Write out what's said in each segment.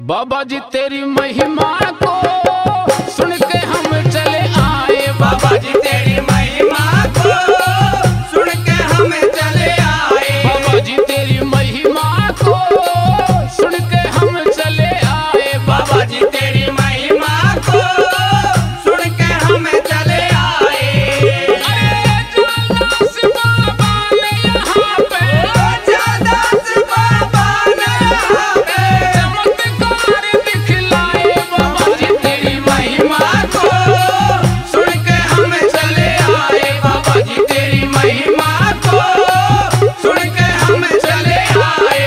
बाबा जी तेरी महिमा को सुन के हम चले आए। बाबा जी तेरी महिमा को सुन के हम चले आए। बाबा जी तेरी महिमा को सुन के हम चले आए। बाबा जी तेरी महिमा को सुन के हम चले आए। अरे बाबा ने यहाँ पे जादास बाबा ने यहाँ पे चमत्कार दिखलाए। बाबा जी तेरी महिमा को सुन के हम चले आए। बाबा जी तेरी महिमा को सुन के हम चले आए।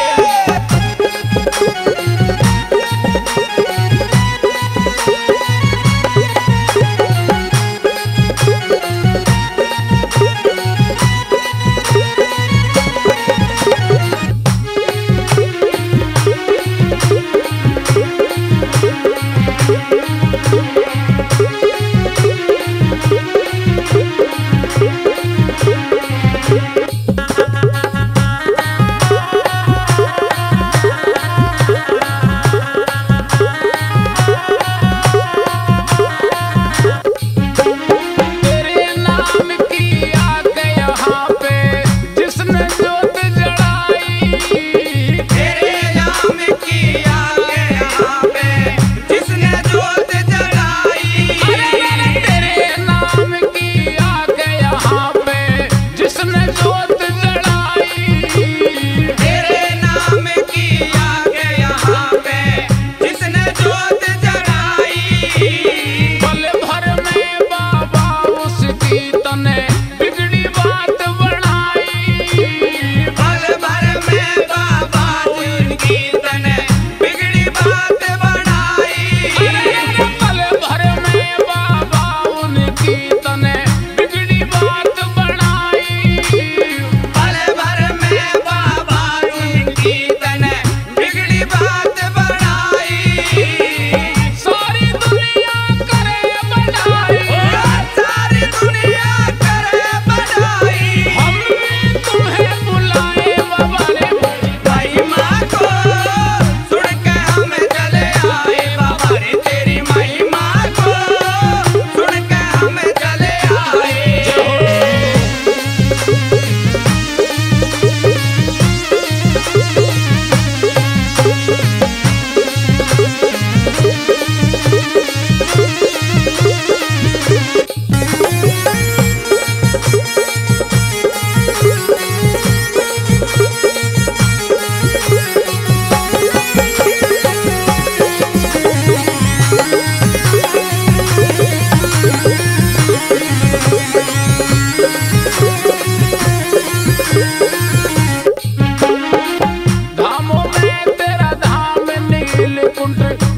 तेरे नाम की आग यहाँ पे जिसने जोत जलाई। तेरे नाम की आग यहाँ पे जिसने जोत जलाई। तेरे नाम की आग यहाँ पे जिसने जोत जलाई। तेरे नाम की आग यहाँ पे जिसने जोत जलाई। पल भर में बाबा उसकी तने बिगड़ी बात बढ़ाई। पल भर में बाबा जिनकी तने बिगड़ी बात बनाई। पल भर में बाबा उनकी तने बिगड़ी बात बढ़ाई। पल भर में बाबा जिनकी तने बिगड़ी बात बनाई। सारी दुनिया करे बढ़ाई। सारी दुनिया करे बड़ाई। हम भी तुम्हें बुलाए बाबा ने। महिमा को सुन के हम चले आए। बाबा रे तेरी महिमा को सुन के हम चले आए। धामों में तेरा धाम नीलकुंठ